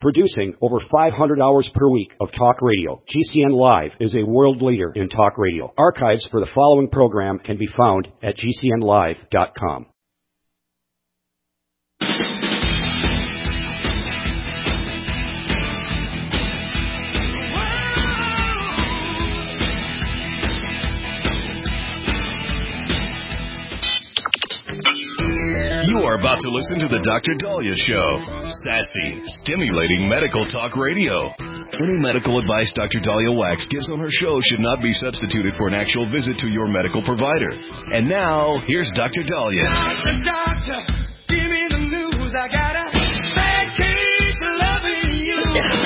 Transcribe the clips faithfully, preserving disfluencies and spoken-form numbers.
Producing over five hundred hours per week of talk radio, G C N Live is a world leader in talk radio. Archives for the following program can be found at G C N live dot com. You are about to listen to the Doctor Daliah Show. Sassy, stimulating medical talk radio. Any medical advice Doctor Daliah Wax gives on her show should not be substituted for an actual visit to your medical provider. And now, here's Doctor Daliah. Doctor, doctor, give me the news. I got a bad case of loving you.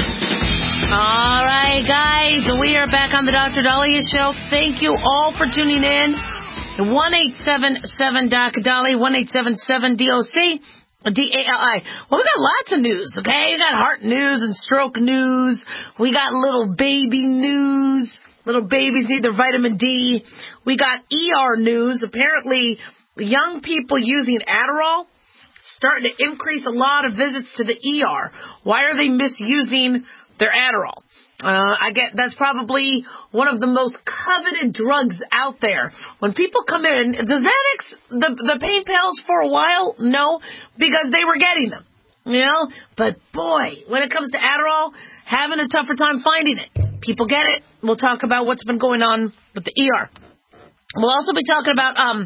All right, guys, we are back on the Doctor Daliah Show. Thank you all for tuning in. one eight seven seven Doc Dolly, one eight seven seven D O C, D A L I. Well, we got lots of news, okay? We got heart news and stroke news. We got little baby news. Little babies need their vitamin D. We got E R news. Apparently, young people using Adderall starting to increase a lot of visits to the E R. Why are they misusing their Adderall? Uh, I get that's probably one of the most coveted drugs out there. When people come in, the Xanax, the the pain pills for a while, no, because they were getting them, you know. But boy, when it comes to Adderall, having a tougher time finding it. People get it. We'll talk about what's been going on with the E R. We'll also be talking about um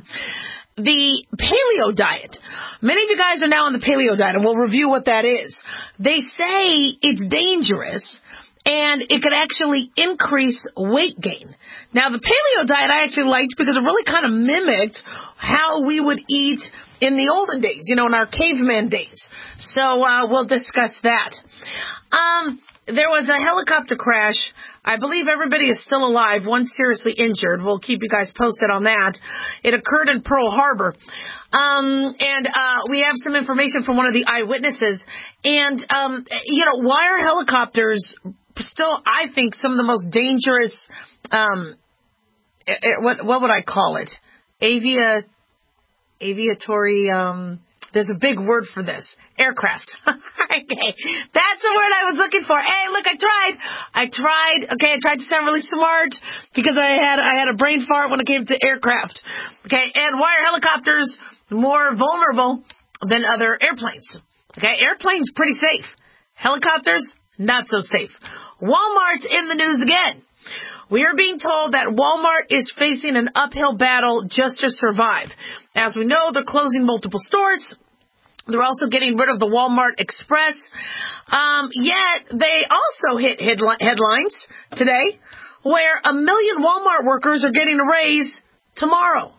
the paleo diet. Many of you guys are now on the paleo diet, and we'll review what that is. They say it's dangerous. And it could actually increase weight gain. Now, the paleo diet I actually liked because it really kind of mimicked how we would eat in the olden days, you know, in our caveman days. So uh, we'll discuss that. Um, there was a helicopter crash. I believe everybody is still alive. One seriously injured. We'll keep you guys posted on that. It occurred in Pearl Harbor. Um, and uh, we have some information from one of the eyewitnesses. And, um, you know, why are helicopters still, I think, some of the most dangerous, um, what what would I call it? Avia, aviatory, um, there's a big word for this. Aircraft. Okay. That's the word I was looking for. Hey, look, I tried. I tried. Okay, I tried to sound really smart because I had I had a brain fart when it came to aircraft. Okay, and why are helicopters more vulnerable than other airplanes? Okay, airplanes pretty safe. Helicopters, not so safe. Walmart's in the news again. We are being told that Walmart is facing an uphill battle just to survive. As we know, they're closing multiple stores. They're also getting rid of the Walmart Express. Um, yet, they also hit headli- headlines today where a million Walmart workers are getting a raise tomorrow.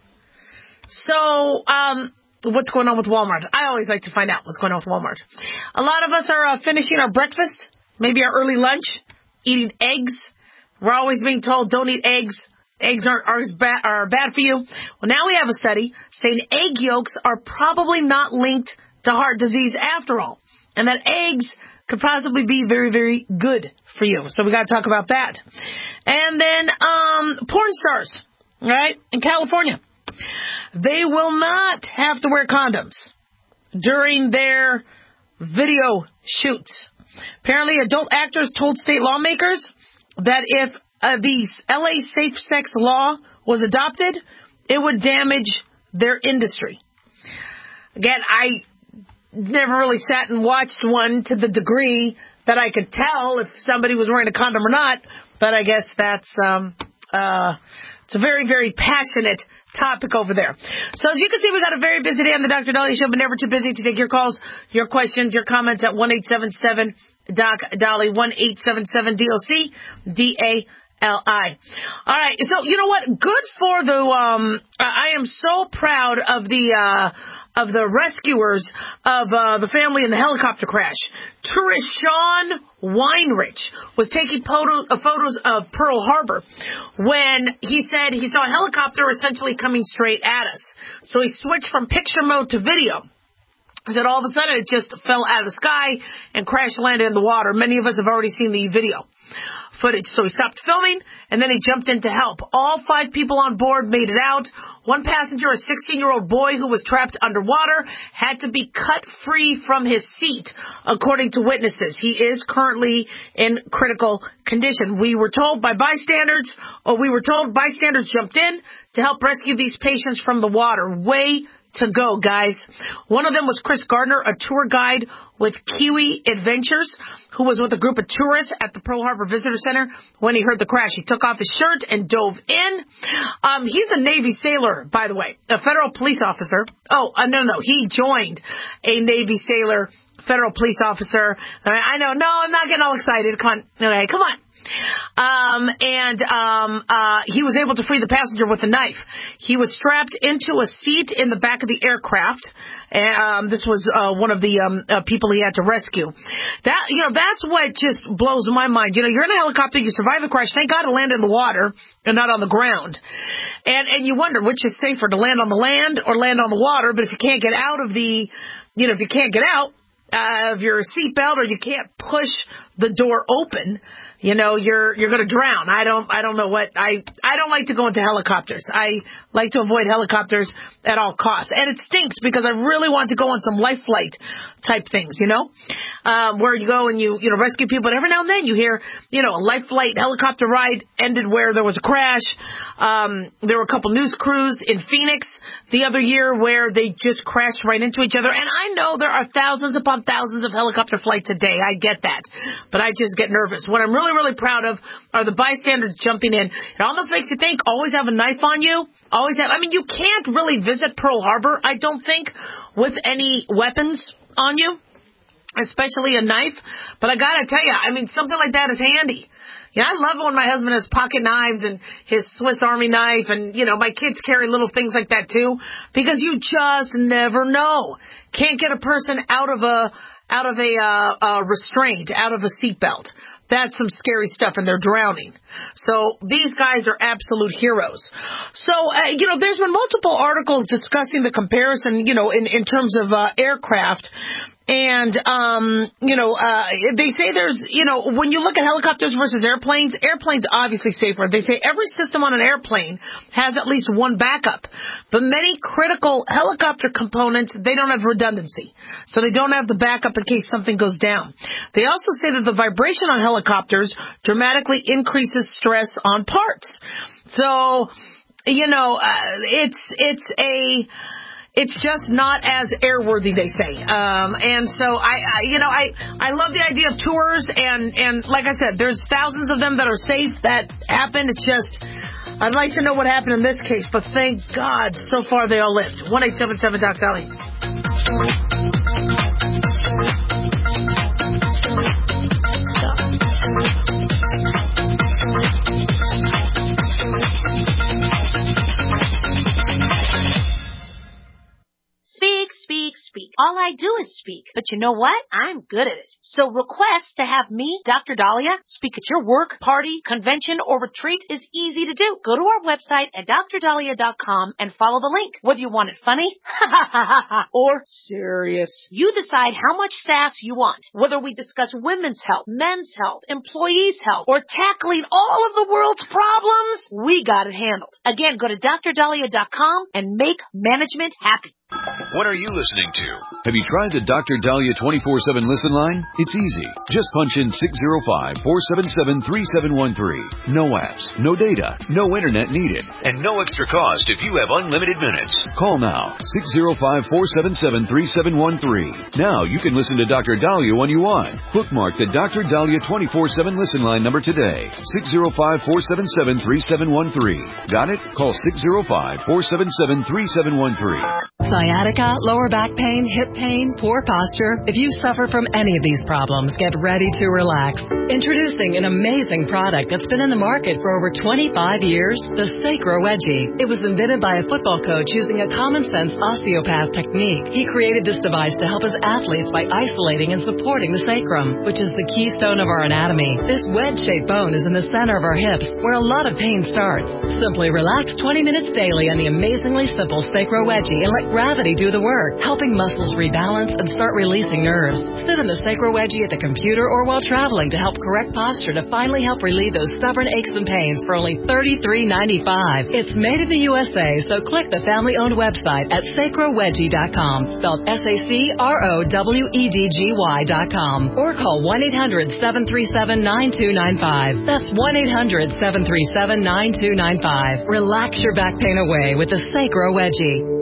So, um, what's going on with Walmart? I always like to find out what's going on with Walmart. A lot of us are uh, finishing our breakfast, maybe our early lunch, eating eggs. We're always being told don't eat eggs. Eggs aren't are bad, are bad for you. Well, now we have a study saying egg yolks are probably not linked to heart disease after all, and that eggs could possibly be very, very good for you. So we got to talk about that. And then um, porn stars, right, in California. They will not have to wear condoms during their video shoots. Apparently, adult actors told state lawmakers that if uh, the L A safe sex law was adopted, it would damage their industry. Again, I never really sat and watched one to the degree that I could tell if somebody was wearing a condom or not, but I guess that's um, uh, it's a very, very passionate topic over there. So as you can see, we got a very busy day on the Doctor Daliah Show, but never too busy to take your calls, your questions, your comments at one eight seven seven Doc Dolly, one eight seven seven D O C, D A L I. All right, so you know what? Good for the, um, I am so proud of the, uh, of the rescuers of uh, the family in the helicopter crash. Trishawn Weinrich was taking photo, uh, photos of Pearl Harbor when he said he saw a helicopter essentially coming straight at us. So he switched from picture mode to video. He said all of a sudden it just fell out of the sky and crash landed in the water. Many of us have already seen the video. footage. So he stopped filming, and then he jumped in to help. All five people on board made it out. One passenger, a sixteen-year-old boy who was trapped underwater, had to be cut free from his seat, according to witnesses. He is currently in critical condition. We were told by bystanders, or we were told bystanders jumped in to help rescue these patients from the water. Way to go, guys. One of them was Chris Gardner, a tour guide with Kiwi Adventures, who was with a group of tourists at the Pearl Harbor Visitor Center when he heard the crash. He took off his shirt and dove in. Um, he's a Navy sailor, by the way, a federal police officer. Oh, uh, no, no, he joined a Navy sailor, federal police officer. I know, no, I'm not getting all excited. Come on, okay, come on. Um, and, um, uh, he was able to free the passenger with a knife. He was strapped into a seat in the back of the aircraft. Um, this was, uh, one of the, um, uh, people he had to rescue. That, you know, that's what just blows my mind. You know, you're in a helicopter, you survive the crash. Thank God to land in the water and not on the ground. And, and you wonder which is safer, to land on the land or land on the water. But if you can't get out of the, you know, if you can't get out, uh, of your seatbelt, or you can't push the door open, you know, you're, you're going to drown. I don't, I don't know what, I, I don't like to go into helicopters. I like to avoid helicopters at all costs. And it stinks because I really want to go on some life flight type things, you know, um, where you go and you, you know, rescue people. And every now and then you hear, you know, a life flight helicopter ride ended where there was a crash. Um, there were a couple news crews in Phoenix the other year where they just crashed right into each other. And I know there are thousands upon thousands of helicopter flights a day. I get that. But I just get nervous. What I'm really, really proud of are the bystanders jumping in. It almost makes you think, always have a knife on you. Always have, I mean, you can't really visit Pearl Harbor, I don't think, with any weapons on you, especially a knife. But I gotta tell you, I mean, something like that is handy. Yeah, I love it when my husband has pocket knives and his Swiss Army knife, and, you know, my kids carry little things like that too, because you just never know. Can't get a person out of a, out of a, uh, uh, restraint, out of a seatbelt. That's some scary stuff, and they're drowning. So these guys are absolute heroes. So, uh, you know, there's been multiple articles discussing the comparison, you know, in, in terms of uh, aircraft. And, um, you know, uh, they say there's, you know, when you look at helicopters versus airplanes, airplanes obviously safer. They say every system on an airplane has at least one backup. But many critical helicopter components, they don't have redundancy. So they don't have the backup in case something goes down. They also say that the vibration on helicopters dramatically increases stress on parts. So, you know, uh, it's, it's a... It's just not as airworthy, they say. Um, and so I, I, you know, I, I love the idea of tours, and, and like I said, there's thousands of them that are safe that happen. It's just, I'd like to know what happened in this case, but thank God so far they all lived. one eight seven seven Doc Dolly. Speak, speak, speak. All I do is speak. But you know what? I'm good at it. So request to have me, Doctor Dahlia, speak at your work, party, convention, or retreat is easy to do. Go to our website at dr dahlia dot com and follow the link. Whether you want it funny or serious, you decide how much sass you want. Whether we discuss women's health, men's health, employees' health, or tackling all of the world's problems, we got it handled. Again, go to dr dahlia dot com and make management happy. What are you listening to? Have you tried the Doctor Dahlia twenty-four seven listen line? It's easy. Just punch in six zero five, four seven seven, three seven one three. No apps, no data, no internet needed, and no extra cost if you have unlimited minutes. Call now, six zero five, four seven seven, three seven one three. Now you can listen to Doctor Dahlia when you want. Bookmark the Doctor Dahlia twenty-four seven listen line number today, six zero five, four seven seven, three seven one three. Got it? Call six zero five, four seven seven, three seven one three. Sciatica, lower back pain, hip pain, poor posture. If you suffer from any of these problems, get ready to relax. Introducing an amazing product that's been in the market for over twenty-five years, the Sacro Wedgie. It was invented by a football coach using a common-sense osteopath technique. He created this device to help his athletes by isolating and supporting the sacrum, which is the keystone of our anatomy. This wedge-shaped bone is in the center of our hips, where a lot of pain starts. Simply relax twenty minutes daily on the amazingly simple Sacro Wedgie and let gravity do the work, helping muscles rebalance and start releasing nerves. Sit in the Sacro Wedgie at the computer or while traveling to help correct posture to finally help relieve those stubborn aches and pains for only thirty-three ninety-five. It's made in the U S A, so click the family-owned website at sacro wedgie dot com, spelled S A C R O W E D G Y dot com, or call one eight hundred seven three seven nine two nine five. That's one eight hundred seven three seven nine two nine five. Relax your back pain away with the Sacro Wedgie.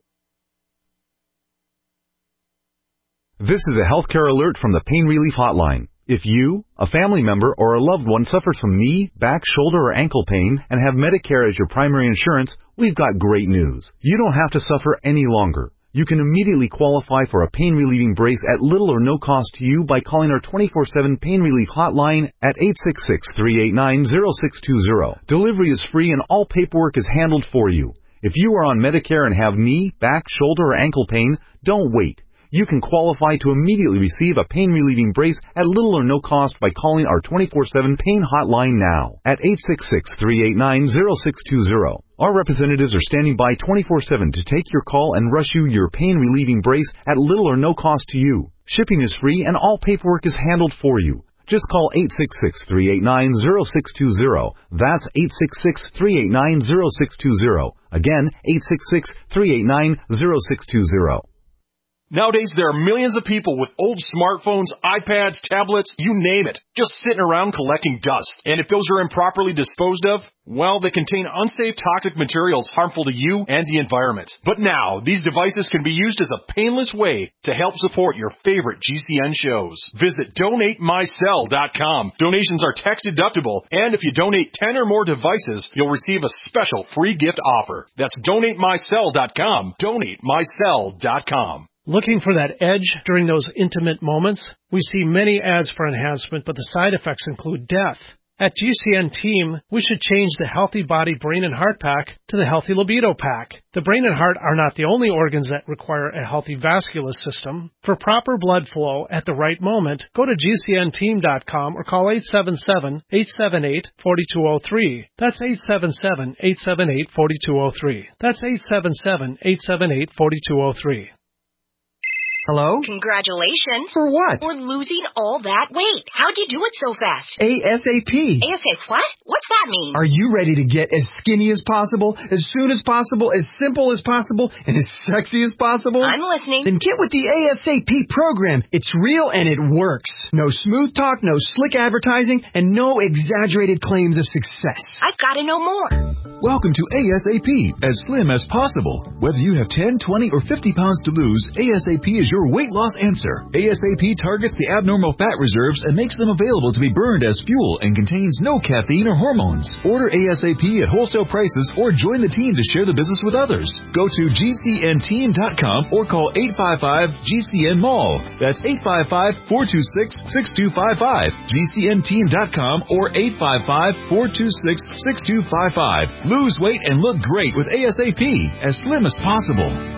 This is a healthcare alert from the Pain Relief Hotline. If you, a family member, or a loved one suffers from knee, back, shoulder, or ankle pain and have Medicare as your primary insurance, we've got great news. You don't have to suffer any longer. You can immediately qualify for a pain-relieving brace at little or no cost to you by calling our twenty-four seven Pain Relief Hotline at eight six six, three eight nine, zero six two zero. Delivery is free and all paperwork is handled for you. If you are on Medicare and have knee, back, shoulder, or ankle pain, don't wait. You can qualify to immediately receive a pain-relieving brace at little or no cost by calling our twenty-four seven Pain Hotline now at eight six six, three eight nine, zero six two zero. Our representatives are standing by twenty-four seven to take your call and rush you your pain-relieving brace at little or no cost to you. Shipping is free and all paperwork is handled for you. Just call eight six six, three eight nine, zero six two zero. That's eight six six, three eight nine, zero six two zero. Again, eight six six, three eight nine, zero six two zero. Nowadays, there are millions of people with old smartphones, iPads, tablets, you name it, just sitting around collecting dust. And if those are improperly disposed of, well, they contain unsafe toxic materials harmful to you and the environment. But now, these devices can be used as a painless way to help support your favorite G C N shows. Visit donate my cell dot com. Donations are tax deductible, and if you donate ten or more devices, you'll receive a special free gift offer. That's donate my cell dot com. donate my cell dot com. Looking for that edge during those intimate moments? We see many ads for enhancement, but the side effects include death. At G C N Team, we should change the Healthy Body Brain and Heart Pack to the Healthy Libido Pack. The brain and heart are not the only organs that require a healthy vascular system. For proper blood flow at the right moment, go to G C N team dot com or call eight seven seven, eight seven eight, four two zero three. That's eight seven seven, eight seven eight, four two zero three. That's eight seven seven, eight seven eight, four two zero three. Hello? Congratulations. For what? For losing all that weight. How'd you do it so fast? ASAP. ASAP what? What's that mean? Are you ready to get as skinny as possible, as soon as possible, as simple as possible, and as sexy as possible? I'm listening. Then get with the ASAP program. It's real and it works. No smooth talk, no slick advertising, and no exaggerated claims of success. I've got to know more. Welcome to ASAP, as slim as possible. Whether you have ten, twenty, or fifty pounds to lose, ASAP is your weight loss answer. ASAP targets the abnormal fat reserves and makes them available to be burned as fuel and contains no caffeine or hormones. Order ASAP at wholesale prices or join the team to share the business with others. Go to G C N team dot com or call eight five five G C N Mall. That's eight five five, four two six, six two five five. G C N team dot com or eight five five, four two six, six two five five. Lose weight and look great with ASAP, as slim as possible.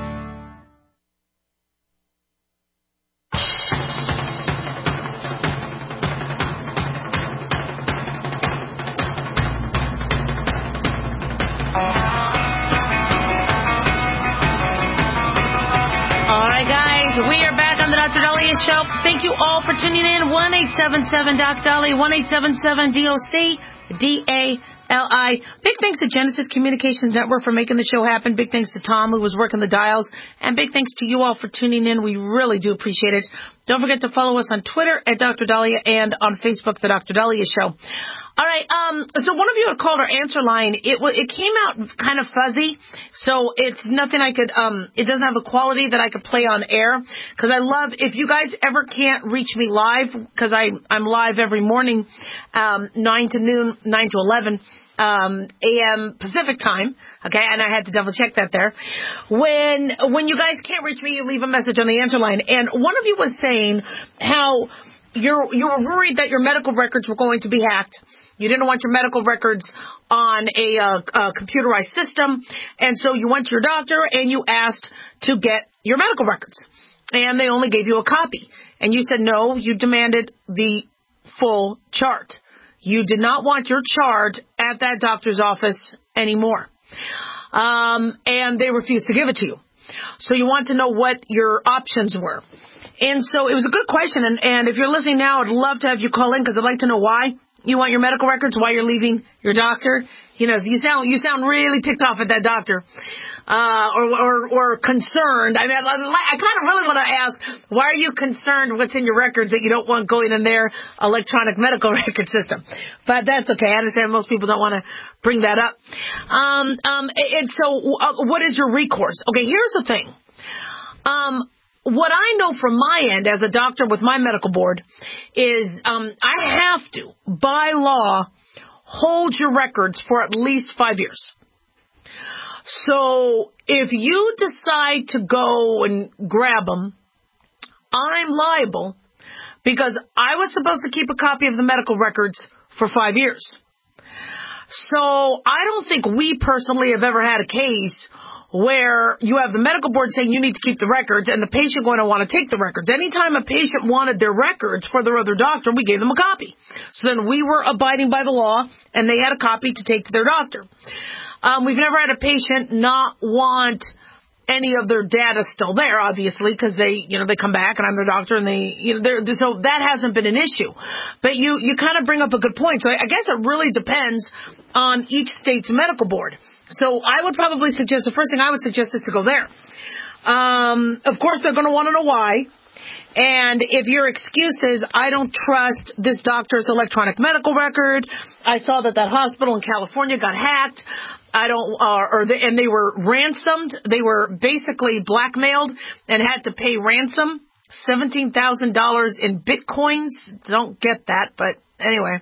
We are back on the Doctor Daliah Show. Thank you all for tuning in. one eight seven seven Doc Dolly, one eight seven seven D O C D A L I. Big thanks to Genesis Communications Network for making the show happen. Big thanks to Tom, who was working the dials. And big thanks to you all for tuning in. We really do appreciate it. Don't forget to follow us on Twitter at Doctor Daliah and on Facebook, The Doctor Daliah Show. All right, um, so one of you had called our answer line. It w- it came out kind of fuzzy, so it's nothing I could, um, it doesn't have a quality that I could play on air, because I love, if you guys ever can't reach me live, because I'm live every morning, um, nine to noon, nine to eleven, um, A M Pacific time, okay, and I had to double check that there. When, when you guys can't reach me, you leave a message on the answer line, and one of you was saying how you're, you were worried that your medical records were going to be hacked. You didn't want your medical records on a, uh, a computerized system, and so you went to your doctor and you asked to get your medical records, and they only gave you a copy. And you said no, you demanded the full chart. You did not want your chart at that doctor's office anymore, um, and they refused to give it to you. So you want to know what your options were. And so it was a good question. And, and if you're listening now, I'd love to have you call in because I'd like to know why you want your medical records, why you're leaving your doctor. You know, you sound you sound really ticked off at that doctor, uh, or, or or concerned. I mean, I, I kind of really want to ask, why are you concerned what's in your records that you don't want going in their electronic medical record system? But that's okay. I understand most people don't want to bring that up. Um, um, and so, uh, what is your recourse? Okay, here's the thing. Um, what I know from my end as a doctor with my medical board is um, I have to, by law, hold your records for at least five years. So if you decide to go and grab them, I'm liable because I was supposed to keep a copy of the medical records for five years. So I don't think we personally have ever had a case where you have the medical board saying you need to keep the records and the patient going to want to take the records. Anytime a patient wanted their records for their other doctor, we gave them a copy. So then we were abiding by the law, and they had a copy to take to their doctor. Um, we've never had a patient not want any of their data still there, obviously, because they, you know, they come back and I'm their doctor and they, you know, they're, so that hasn't been an issue. But you, you kind of bring up a good point. So I guess it really depends on each state's medical board. So I would probably suggest, the first thing I would suggest is to go there. Um, of course, they're going to want to know why. And if your excuse is, I don't trust this doctor's electronic medical record, I saw that that hospital in California got hacked, I don't, uh, or they, and they were ransomed, they were basically blackmailed and had to pay ransom, seventeen thousand dollars in bitcoins. Don't get that, but anyway.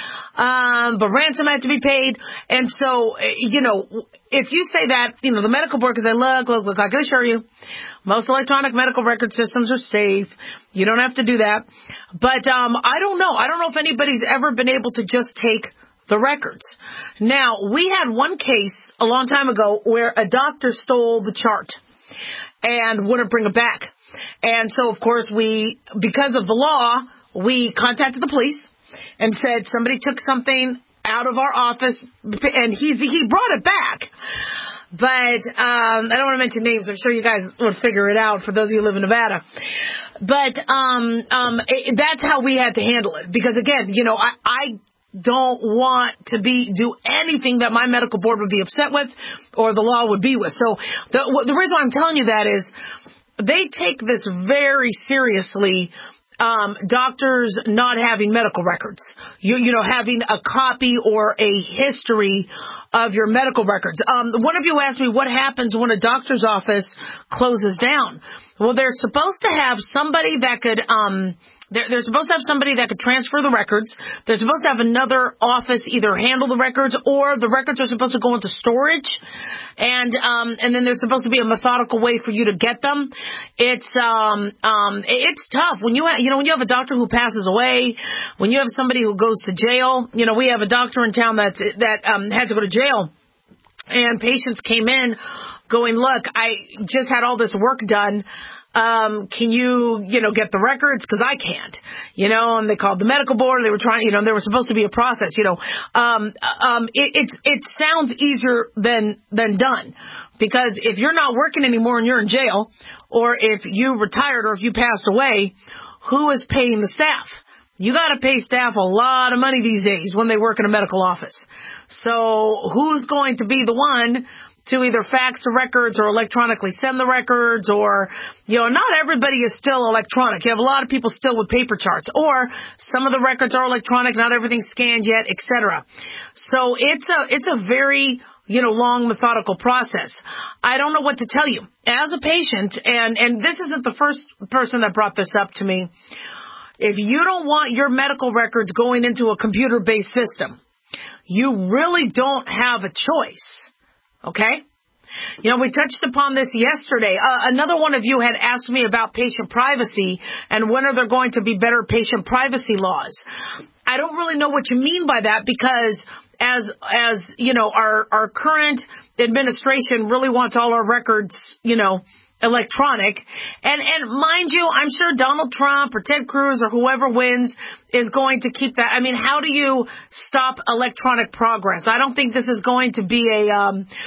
Um, but ransom had to be paid. And so, you know, if you say that, you know, the medical board, because I look, look, look, I can assure you, most electronic medical record systems are safe. You don't have to do that. But um, I don't know. I don't know if anybody's ever been able to just take the records. Now, we had one case a long time ago where a doctor stole the chart and wouldn't bring it back. And so, of course, we, because of the law, we contacted the police and said somebody took something out of our office, and he he brought it back. But um, I don't want to mention names. I'm sure you guys would figure it out for those of you who live in Nevada. But um, um, it, that's how we had to handle it. Because, again, you know, I, I don't want to be do anything that my medical board would be upset with or the law would be with. So the, the reason I'm telling you that is they take this very seriously. Um, doctors not having medical records, you, you know, having a copy or a history of your medical records. Um, one of you asked me what happens when a doctor's office closes down. Well, they're supposed to have somebody that could, um, they're, they're supposed to have somebody that could transfer the records. They're supposed to have another office either handle the records or the records are supposed to go into storage. And, um, and then there's supposed to be a methodical way for you to get them. It's, um, um, it's tough when you have, you know, when you have a doctor who passes away, when you have somebody who goes to jail. You know, we have a doctor in town that, that, um, had to go to jail. And patients came in going, look, I just had all this work done. Um, can you, you know, get the records? Cause I can't, you know, and they called the medical board. They were trying, you know, there was supposed to be a process, you know, um, um, it, it's, it sounds easier than, than done because if you're not working anymore and you're in jail or if you retired or if you passed away, who is paying the staff? You got to pay staff a lot of money these days when they work in a medical office. So who's going to be the one to either fax the records or electronically send the records or, you know, not everybody is still electronic. You have a lot of people still with paper charts or some of the records are electronic, not everything's scanned yet, et cetera. So it's a, it's a very, you know, long methodical process. I don't know what to tell you. As a patient, and, and this isn't the first person that brought this up to me, if you don't want your medical records going into a computer-based system, you really don't have a choice. Okay? You know, we touched upon this yesterday. Uh, another one of you had asked me about patient privacy and when are there going to be better patient privacy laws. I don't really know what you mean by that because as, as, you know, our, our current administration really wants all our records, you know, electronic. And, and mind you, I'm sure Donald Trump or Ted Cruz or whoever wins is going to keep that. I mean, how do you stop electronic progress? I don't think this is going to be a, um,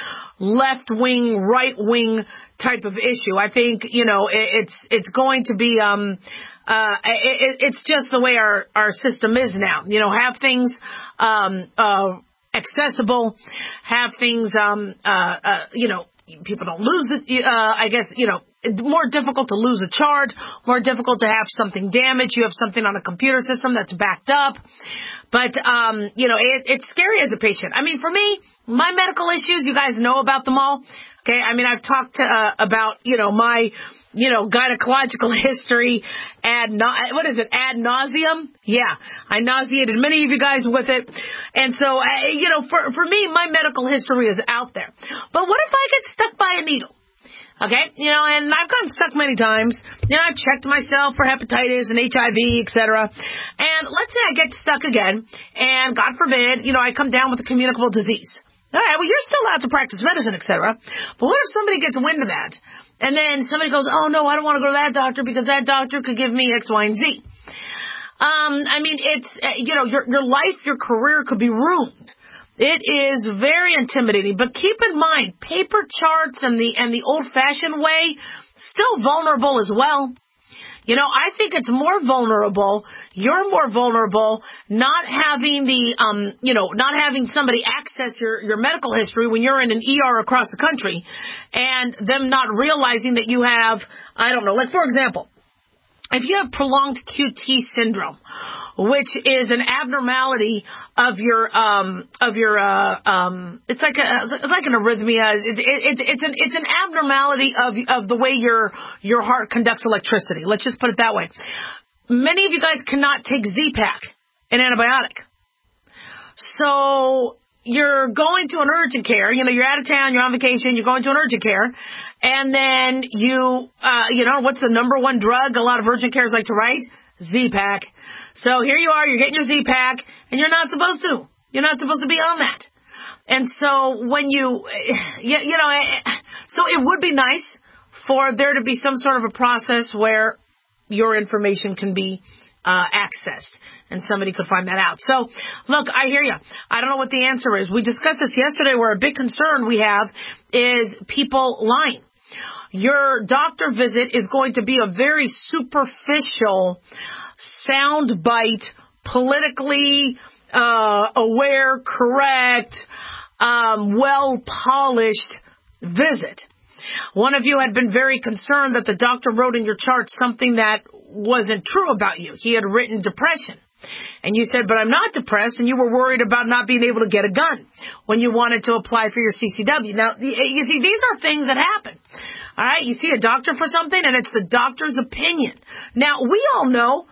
left-wing, right-wing type of issue. I think, you know, it, it's it's going to be, um, uh, it, it's just the way our, our system is now. You know, have things um, uh, accessible, have things, um, uh, uh, you know, people don't lose it, uh, I guess, you know, more difficult to lose a chart, more difficult to have something damaged. You have something on a computer system that's backed up. But, um, you know, it, it's scary as a patient. I mean, for me, my medical issues, you guys know about them all. Okay. I mean, I've talked to, uh, about, you know, my, you know, gynecological history ad, na- what is it, ad nauseum? Yeah. I nauseated many of you guys with it. And so, uh, you know, for, for me, my medical history is out there. But what if I get stuck by a needle? Okay, you know, and I've gotten stuck many times. You know, I've checked myself for hepatitis and H I V, et cetera. And let's say I get stuck again, and God forbid, you know, I come down with a communicable disease. All right, well, you're still allowed to practice medicine, et cetera. But what if somebody gets wind of that, and then somebody goes, oh, no, I don't want to go to that doctor because that doctor could give me X, Y, and Z. Um, I mean, it's, uh, you know, your your life, your career could be ruined. It is very intimidating, but keep in mind, paper charts and the and the old-fashioned way, still vulnerable as well. You know, I think it's more vulnerable. You're more vulnerable not having the, um, you know, not having somebody access your, your medical history when you're in an E R across the country, and them not realizing that you have, I don't know, like, for example, if you have prolonged Q T syndrome, which is an abnormality of your um of your uh um it's like a it's like an arrhythmia. It, it, it's an it's an abnormality of of the way your your heart conducts electricity. Let's just put it that way. Many of you guys cannot take Z-Pak, an antibiotic. So you're going to an urgent care, you know, you're out of town, you're on vacation, you're going to an urgent care, and then you, uh, you know, what's the number one drug a lot of urgent cares like to write? Z-Pak. So here you are, you're getting your Z-Pak, and you're not supposed to. You're not supposed to be on that. And so when you, you, you know, so it would be nice for there to be some sort of a process where your information can be Uh, accessed, and somebody could find that out. So, look, I hear you. I don't know what the answer is. We discussed this yesterday where a big concern we have is people lying. Your doctor visit is going to be a very superficial, soundbite, politically uh, aware, correct, um, well-polished visit. One of you had been very concerned that the doctor wrote in your chart something that wasn't true about you. He had written depression. And you said, but I'm not depressed, and you were worried about not being able to get a gun when you wanted to apply for your C C W. Now, you see, these are things that happen. All right? You see a doctor for something, and it's the doctor's opinion. Now, we all know,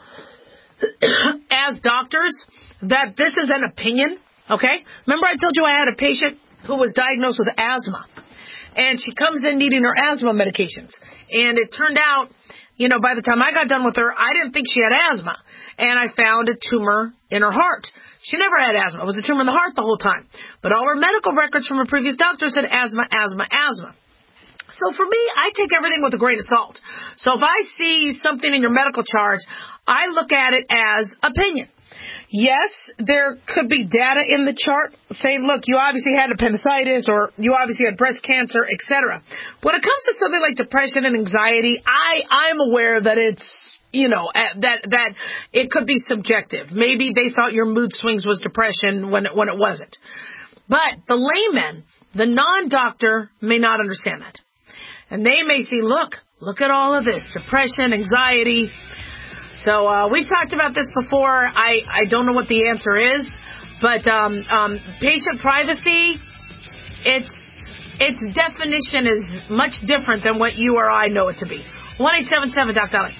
as doctors, that this is an opinion, okay? Remember I told you I had a patient who was diagnosed with asthma. And she comes in needing her asthma medications. And it turned out, you know, by the time I got done with her, I didn't think she had asthma. And I found a tumor in her heart. She never had asthma. It was a tumor in the heart the whole time. But all her medical records from her previous doctor said asthma, asthma, asthma. So for me, I take everything with a grain of salt. So if I see something in your medical chart, I look at it as opinion. Yes, there could be data in the chart saying, look, you obviously had appendicitis or you obviously had breast cancer, et cetera. When it comes to something like depression and anxiety, I, I'm aware that it's, you know, that that it could be subjective. Maybe they thought your mood swings was depression when it, when it wasn't. But the layman, the non-doctor, may not understand that. And they may see, look, look at all of this, depression, anxiety. So uh, we've talked about this before. I, I don't know what the answer is, but um, um, patient privacy, its its definition is much different than what you or I know it to be. one eight seven seven Doc Dolly.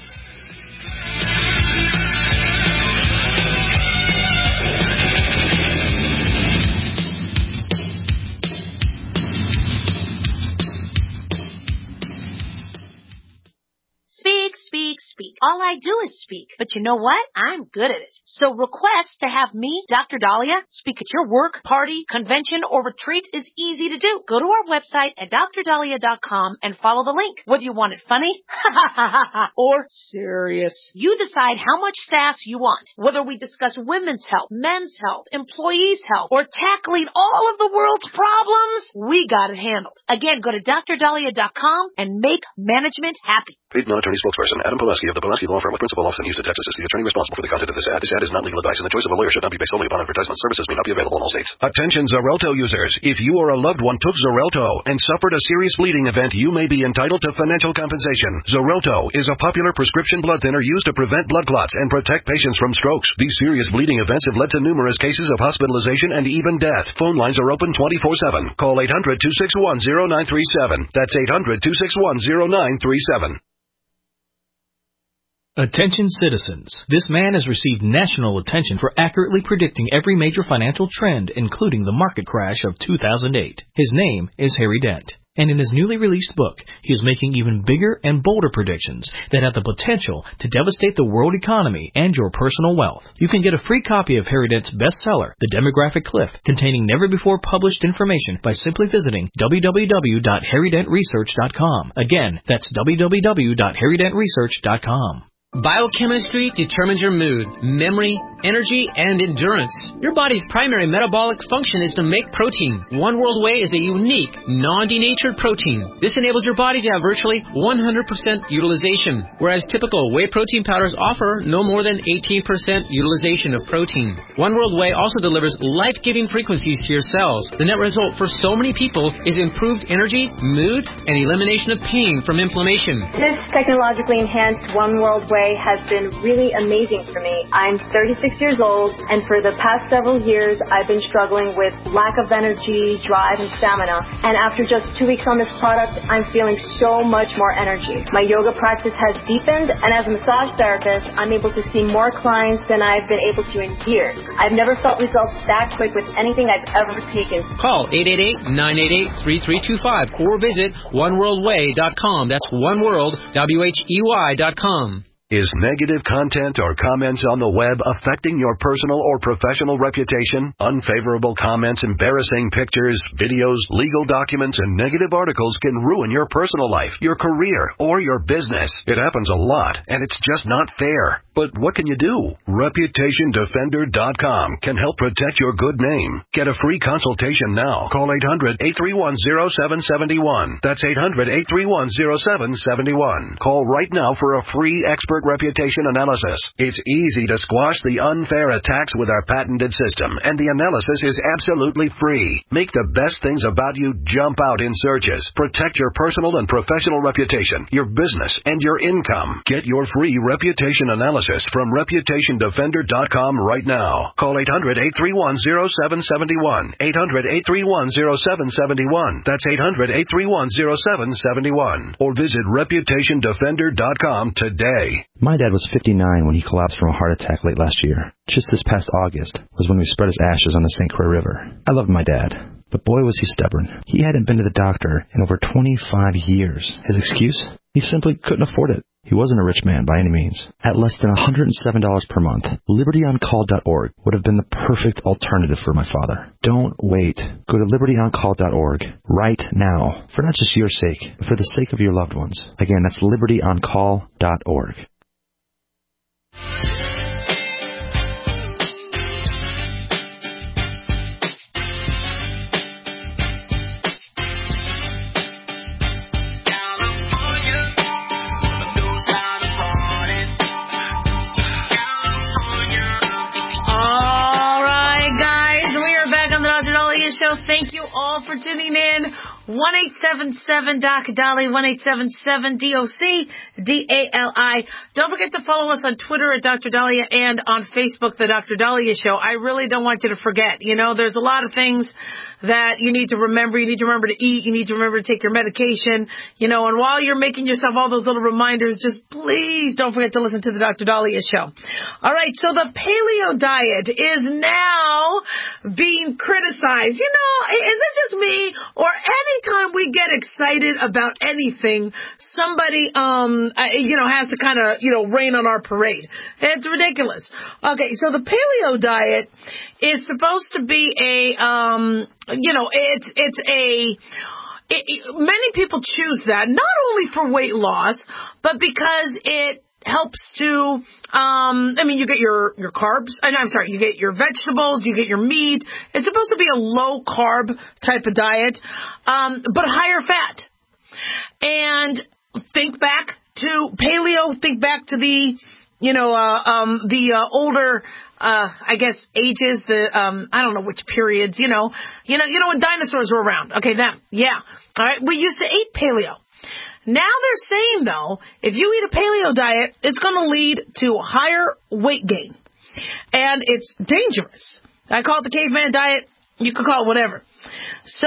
Speak, speak, speak. All All I do is speak. But you know what? I'm good at it. So request to have me, Doctor Dahlia, speak at your work, party, convention, or retreat is easy to do. Go to our website at dr dahlia dot com and follow the link. Whether you want it funny or serious, you decide how much sass you want. Whether we discuss women's health, men's health, employees' health, or tackling all of the world's problems, we got it handled. Again, go to dr dahlia dot com and make management happy. Paid non-attorney spokesperson Adam Pulaski of the Pulaski Law Firm with principal office in Houston, Texas is the attorney responsible for the content of this ad. This ad is not legal advice, and the choice of a lawyer should not be based solely upon advertisement. Services may not be available in all states. Attention Xarelto users. If you or a loved one took Xarelto and suffered a serious bleeding event, you may be entitled to financial compensation. Xarelto is a popular prescription blood thinner used to prevent blood clots and protect patients from strokes. These serious bleeding events have led to numerous cases of hospitalization and even death. Phone lines are open twenty-four seven. Call eight hundred, two six one, zero nine three seven. That's eight hundred, two six one, zero nine three seven. Attention citizens. This man has received national attention for accurately predicting every major financial trend, including the market crash of two thousand eight. His name is Harry Dent. And in his newly released book, he is making even bigger and bolder predictions that have the potential to devastate the world economy and your personal wealth. You can get a free copy of Harry Dent's bestseller, The Demographic Cliff, containing never-before-published information by simply visiting w w w dot harry dent research dot com. Again, that's w w w dot harry dent research dot com. Biochemistry determines your mood, memory, energy, and endurance. Your body's primary metabolic function is to make protein. One World Whey is a unique, non-denatured protein. This enables your body to have virtually one hundred percent utilization, whereas typical whey protein powders offer no more than eighteen percent utilization of protein. One World Whey also delivers life-giving frequencies to your cells. The net result for so many people is improved energy, mood, and elimination of pain from inflammation. This technologically enhanced One World Whey has been really amazing for me. I'm thirty-six years old, and for the past several years, I've been struggling with lack of energy, drive, and stamina. And after just two weeks on this product, I'm feeling so much more energy. My yoga practice has deepened, and as a massage therapist, I'm able to see more clients than I've been able to in years. I've never felt results that quick with anything I've ever taken. Call eight eight eight, nine eight eight, three three two five or visit one world way dot com. That's oneworld, W H E Y dot com. Is negative content or comments on the web affecting your personal or professional reputation? Unfavorable comments, embarrassing pictures, videos, legal documents, and negative articles can ruin your personal life, your career, or your business. It happens a lot, and it's just not fair. But what can you do? reputation defender dot com can help protect your good name. Get a free consultation now. Call eight hundred, eight three one, zero seven seven one. That's eight hundred, eight three one, zero seven seven one. Call right now for a free expert reputation analysis. It's easy to squash the unfair attacks with our patented system, and the analysis is absolutely free. Make the best things about you jump out in searches. Protect your personal and professional reputation, your business, and your income. Get your free reputation analysis from reputation defender dot com right now. Call eight hundred, eight three one, zero seven seven one. eight hundred, eight three one, zero seven seven one. That's eight hundred, eight three one, zero seven seven one. Or visit reputation defender dot com today. My dad was fifty-nine when he collapsed from a heart attack late last year. Just this past August was when we spread his ashes on the Saint Croix River. I loved my dad, but boy was he stubborn. He hadn't been to the doctor in over twenty-five years. His excuse? He simply couldn't afford it. He wasn't a rich man by any means. At less than one hundred seven dollars per month, liberty on call dot org would have been the perfect alternative for my father. Don't wait. Go to liberty on call dot org right now, for not just your sake, but for the sake of your loved ones. Again, that's liberty on call dot org. Show. Thank you all for tuning in. one eight seven seven Doc Dolly, one eight seven seven D O C D A L I. Don't forget to follow us on Twitter at Doctor Dahlia and on Facebook, The Doctor Dahlia Show. I really don't want you to forget. You know, there's a lot of things that you need to remember. You need to remember to eat. You need to remember to take your medication. You know, and while you're making yourself all those little reminders, just please don't forget to listen to The Doctor Dahlia Show. All right, so the paleo diet is now being criticized. You know, is it just me? Or anytime we get excited about anything, somebody, um, you know, has to kind of, you know, rain on our parade. It's ridiculous. Okay, so the paleo diet is supposed to be a, um, you know, it's, it's a, it, it, many people choose that, not only for weight loss, but because it helps to, um, I mean, you get your, your carbs, and I'm sorry, you get your vegetables, you get your meat. It's supposed to be a low carb type of diet, um, but higher fat. And think back to paleo, think back to the, you know, uh, um, the, uh, older, uh, I guess ages, the, um, I don't know which periods, you know, you know, you know when dinosaurs were around. Okay, them. Yeah. All right. We used to eat paleo. Now they're saying, though, if you eat a paleo diet, it's going to lead to higher weight gain. And it's dangerous. I call it the caveman diet. You could call it whatever. So,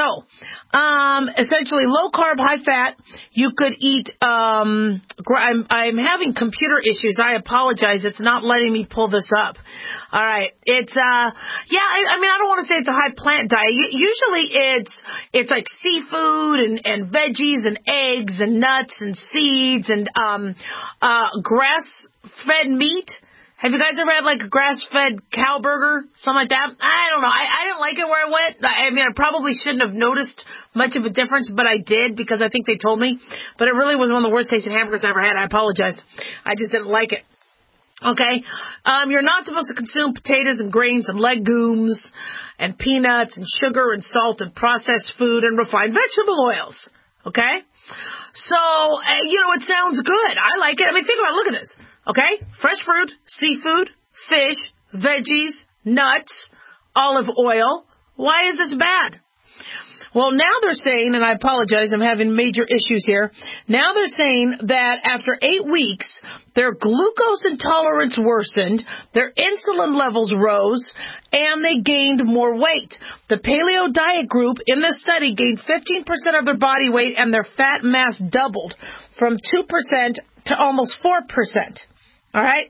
um, essentially low carb, high fat. You could eat, um, I'm, I'm having computer issues. I apologize. It's not letting me pull this up. All right. It's, uh, yeah, I, I mean, I don't want to say it's a high plant diet. Usually it's, it's like seafood and, and veggies and eggs and nuts and seeds and, um, uh, grass-fed meat. Have you guys ever had like a grass-fed cow burger? Something like that? I don't know. I, I didn't like it where I went. I, I mean, I probably shouldn't have noticed much of a difference, but I did because I think they told me. But it really was one of the worst tasting hamburgers I ever had. I apologize. I just didn't like it. Okay, um, you're not supposed to consume potatoes and grains and legumes and peanuts and sugar and salt and processed food and refined vegetable oils. Okay, so, uh, you know, it sounds good. I like it. I mean, think about it. Look at this. Okay, fresh fruit, seafood, fish, veggies, nuts, olive oil. Why is this bad? Well, now they're saying, and I apologize, I'm having major issues here. Now they're saying that after eight weeks, their glucose intolerance worsened, their insulin levels rose, and they gained more weight. The paleo diet group in this study gained fifteen percent of their body weight, and their fat mass doubled from two percent to almost four percent. All right?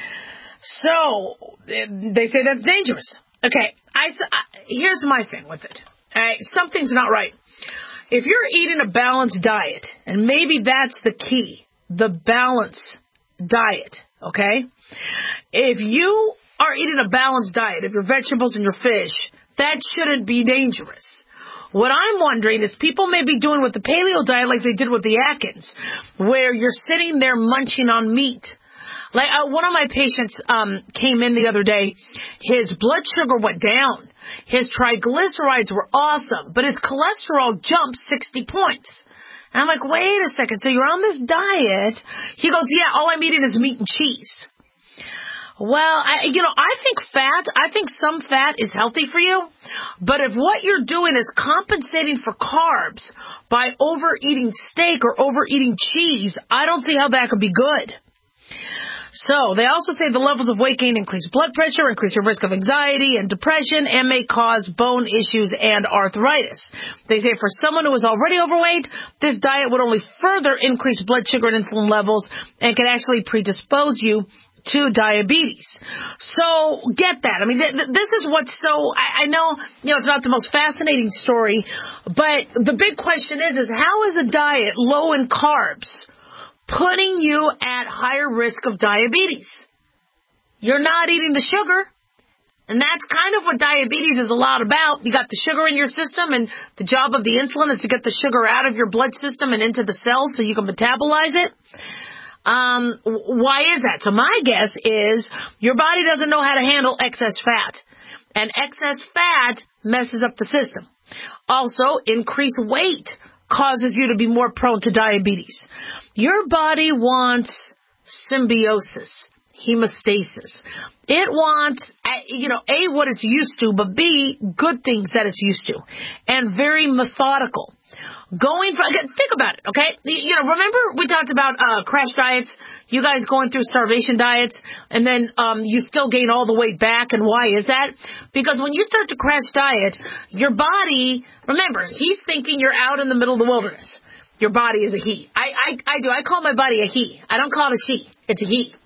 So, they say that's dangerous. Okay, I, here's my thing with it. All right, something's not right. If you're eating a balanced diet, and maybe that's the key, the balance diet, okay? If you are eating a balanced diet of your vegetables and your fish, that shouldn't be dangerous. What I'm wondering is people may be doing with the paleo diet like they did with the Atkins, where you're sitting there munching on meat. Like uh, one of my patients um, came in the other day. His blood sugar went down. His triglycerides were awesome, but his cholesterol jumped sixty points. And I'm like, wait a second. So you're on this diet? He goes, yeah, all I'm eating is meat and cheese. Well, I, you know, I think fat, I think some fat is healthy for you. But if what you're doing is compensating for carbs by overeating steak or overeating cheese, I don't see how that could be good. So, they also say the levels of weight gain increase blood pressure, increase your risk of anxiety and depression, and may cause bone issues and arthritis. They say for someone who is already overweight, this diet would only further increase blood sugar and insulin levels and can actually predispose you to diabetes. So, get that. I mean, th- th- this is what's so, I-, I know, you know, it's not the most fascinating story, but the big question is, is how is a diet low in carbs putting you at higher risk of diabetes? You're not eating the sugar. And that's kind of what diabetes is a lot about. You got the sugar in your system, and the job of the insulin is to get the sugar out of your blood system and into the cells so you can metabolize it. Um, why is that? So my guess is your body doesn't know how to handle excess fat. And excess fat messes up the system. Also, increased weight causes you to be more prone to diabetes. Your body wants symbiosis, hemostasis. It wants, you know, A, what it's used to, but B, good things that it's used to. And very methodical. Going for, think about it, okay? You know, remember we talked about uh, crash diets, you guys going through starvation diets, and then um, you still gain all the weight back, and why is that? Because when you start to crash diet, your body, remember, he's thinking you're out in the middle of the wilderness. Your body is a he. I, I, I do. I call my body a he. I don't call it a she. It's a he.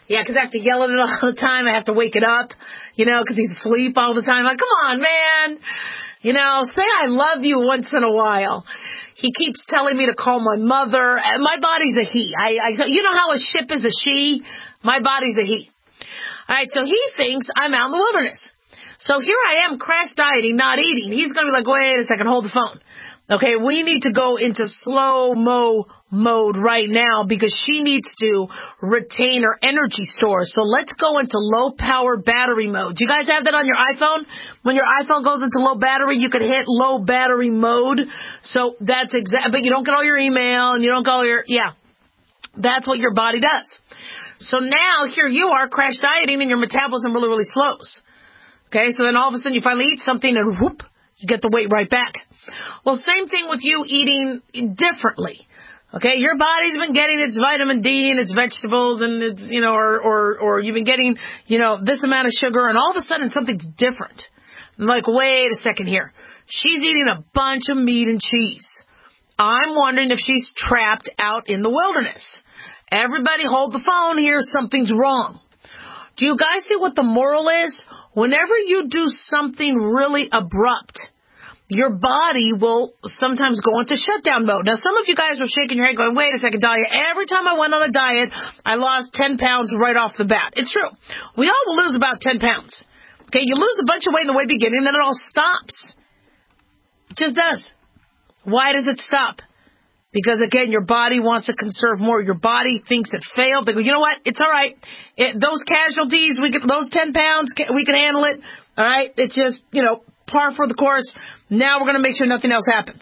Yeah, 'cause I have to yell at it all the time. I have to wake it up, you know, 'cause he's asleep all the time. Like, come on, man. You know, say I love you once in a while. He keeps telling me to call my mother. My body's a he. I, I, you know how a ship is a she? My body's a he. All right, so he thinks I'm out in the wilderness. So here I am, crash dieting, not eating. He's going to be like, wait a second, hold the phone. Okay, we need to go into slow-mo mode right now because she needs to retain her energy stores. So let's go into low-power battery mode. Do you guys have that on your iPhone? When your iPhone goes into low battery, you can hit low battery mode. So that's exact, but you don't get all your email and you don't get all your, yeah. That's what your body does. So now here you are crash dieting and your metabolism really, really slows. Okay, so then all of a sudden you finally eat something and whoop, you get the weight right back. Well, same thing with you eating differently. Okay, your body's been getting its vitamin D and its vegetables and it's, you know, or, or, or you've been getting, you know, this amount of sugar and all of a sudden something's different. Like, wait a second here. She's eating a bunch of meat and cheese. I'm wondering if she's trapped out in the wilderness. Everybody hold the phone here. Something's wrong. Do you guys see what the moral is? Whenever you do something really abrupt, your body will sometimes go into shutdown mode. Now, some of you guys were shaking your head going, wait a second, Dahlia, every time I went on a diet, I lost ten pounds right off the bat. It's true. We all will lose about ten pounds. Okay, you lose a bunch of weight in the way beginning, then it all stops. It just does. Why does it stop? Because, again, your body wants to conserve more. Your body thinks it failed. They go, you know what? It's all right. It, those casualties, we can, those ten pounds, we can handle it. All right? It's just, you know, par for the course. Now we're going to make sure nothing else happens.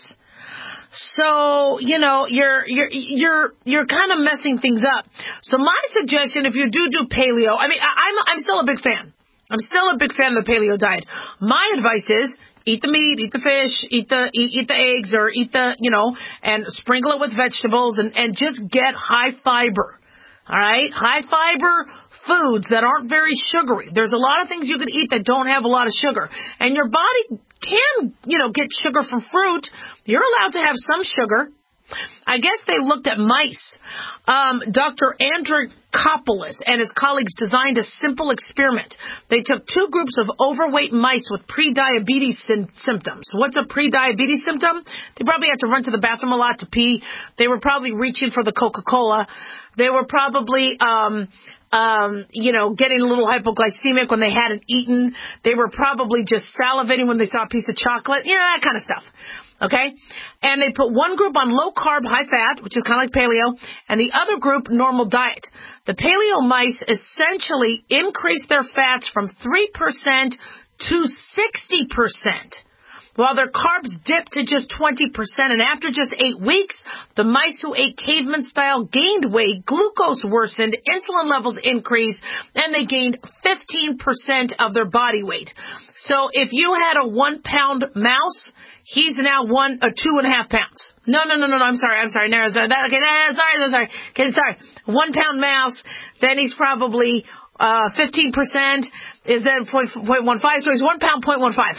So, you know, you're, you're, you're, you're kind of messing things up. So my suggestion, if you do do paleo, I mean, I, I'm, I'm still a big fan. I'm still a big fan of the paleo diet. My advice is eat the meat, eat the fish, eat the eat, eat the eggs, or eat the, you know, and sprinkle it with vegetables and, and just get high fiber. All right? High fiber foods that aren't very sugary. There's a lot of things you can eat that don't have a lot of sugar. And your body can, you know, get sugar from fruit. You're allowed to have some sugar. I guess they looked at mice. Um, Doctor Andrew Kopoulos and his colleagues designed a simple experiment. They took two groups of overweight mice with pre-diabetes sim- symptoms. What's a pre-diabetes symptom? They probably had to run to the bathroom a lot to pee. They were probably reaching for the Coca-Cola. They were probably, um, um, you know, getting a little hypoglycemic when they hadn't eaten. They were probably just salivating when they saw a piece of chocolate. You know, that kind of stuff. Okay? And they put one group on low carb, high fat, which is kind of like paleo, and the other group normal diet. The paleo mice essentially increased their fats from three percent to sixty percent, while their carbs dipped to just twenty percent. And after just eight weeks, the mice who ate caveman style gained weight, glucose worsened, insulin levels increased, and they gained fifteen percent of their body weight. So if you had a one pound mouse, he's now one, uh, two and a half pounds. No, no, no, no, no, I'm sorry, I'm sorry. No, sorry, that, okay, no, sorry, no, sorry. Okay, sorry. One pound mouse, then he's probably, uh, fifteen percent is then point, point one five, so he's one pound, point one five.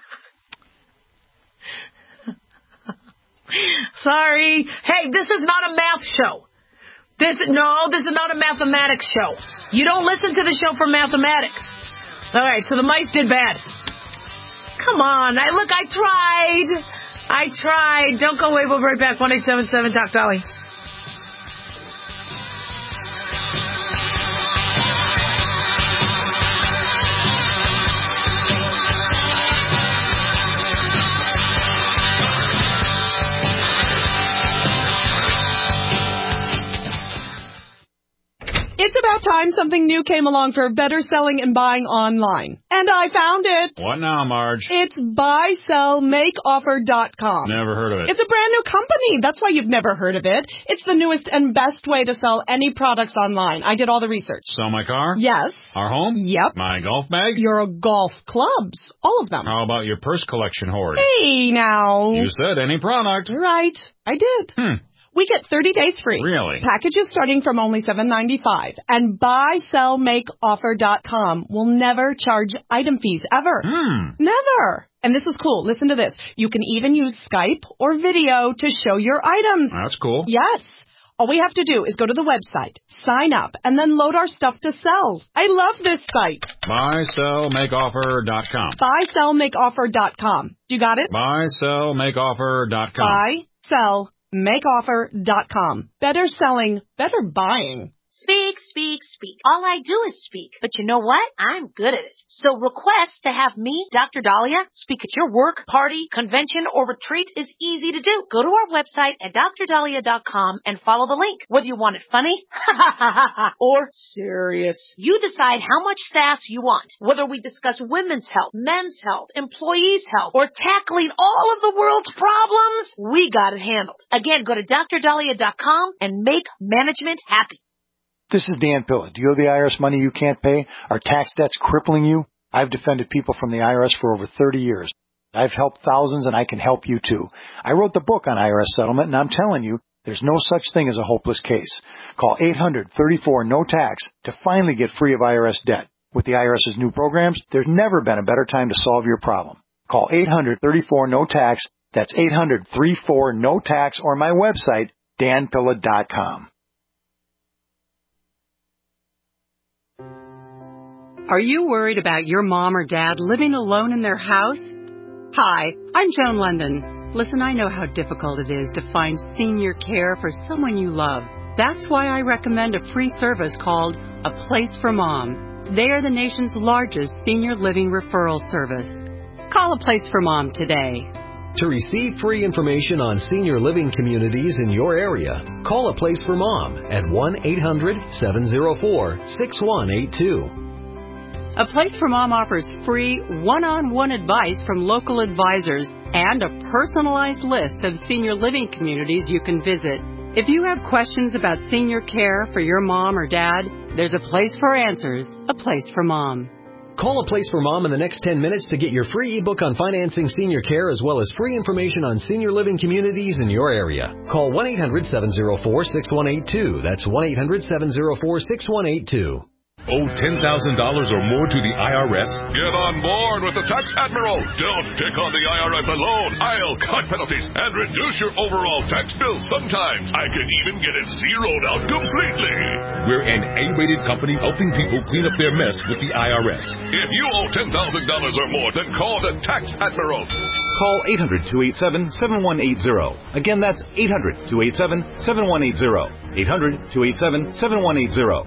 Sorry. Hey, this is not a math show. This, no, this is not a mathematics show. You don't listen to the show for mathematics. All right, so the mice did bad. Come on. I, look, I tried. I tried. Don't go away. We'll be right back. one eight seven seven Doc Dolly. It's about time something new came along for better selling and buying online. And I found it. What now, Marge? It's buy sell make offer dot com. Never heard of it. It's a brand new company. That's why you've never heard of it. It's the newest and best way to sell any products online. I did all the research. Sell my car? Yes. Our home? Yep. My golf bag? Your golf clubs. All of them. How about your purse collection hoard? Hey, now. You said any product. Right. I did. Hmm. We get thirty days free. Really? Packages starting from only seven ninety-five. And buy sell make offer dot com will never charge item fees, ever. Hmm. Never. And this is cool. Listen to this. You can even use Skype or video to show your items. That's cool. Yes. All we have to do is go to the website, sign up, and then load our stuff to sell. I love this site. buy sell make offer dot com. buy sell make offer dot com. You got it? buy sell make offer dot com. buy sell make offer dot com. Better selling, better buying. Speak, speak, speak. All I do is speak. But you know what? I'm good at it. So request to have me, Doctor Dahlia, speak at your work, party, convention, or retreat is easy to do. Go to our website at dr dahlia dot com and follow the link. Whether you want it funny or serious, you decide how much sass you want. Whether we discuss women's health, men's health, employees' health, or tackling all of the world's problems, we got it handled. Again, go to dr dahlia dot com and make management happy. This is Dan Pilla. Do you owe the I R S money you can't pay? Are tax debts crippling you? I've defended people from the I R S for over thirty years. I've helped thousands, and I can help you too. I wrote the book on I R S settlement, and I'm telling you, there's no such thing as a hopeless case. Call eight hundred thirty-four no tax to finally get free of I R S debt. With the IRS's new programs, there's never been a better time to solve your problem. Call eight hundred thirty-four no tax. That's eight hundred thirty-four no tax, or my website, dan pilla dot com. Are you worried about your mom or dad living alone in their house? Hi, I'm Joan London. Listen, I know how difficult it is to find senior care for someone you love. That's why I recommend a free service called A Place for Mom. They are the nation's largest senior living referral service. Call A Place for Mom today. To receive free information on senior living communities in your area, call A Place for Mom at one eight hundred seven oh four six one eight two. A Place for Mom offers free one-on-one advice from local advisors and a personalized list of senior living communities you can visit. If you have questions about senior care for your mom or dad, there's a place for answers, A Place for Mom. Call A Place for Mom in the next ten minutes to get your free ebook on financing senior care, as well as free information on senior living communities in your area. Call one eight hundred seven oh four six one eight two. That's one eight hundred seven oh four six one eight two. Owe ten thousand dollars or more to the I R S? Get on board with the Tax Admiral. Don't take on the I R S alone. I'll cut penalties and reduce your overall tax bill. Sometimes I can even get it zeroed out completely. We're an A-rated company helping people clean up their mess with the I R S. If you owe ten thousand dollars or more, then call the Tax Admiral. Call eight hundred two eight seven seven one eight zero. Again, that's eight hundred two eight seven seven one eight zero. eight hundred two eight seven seven one eight zero.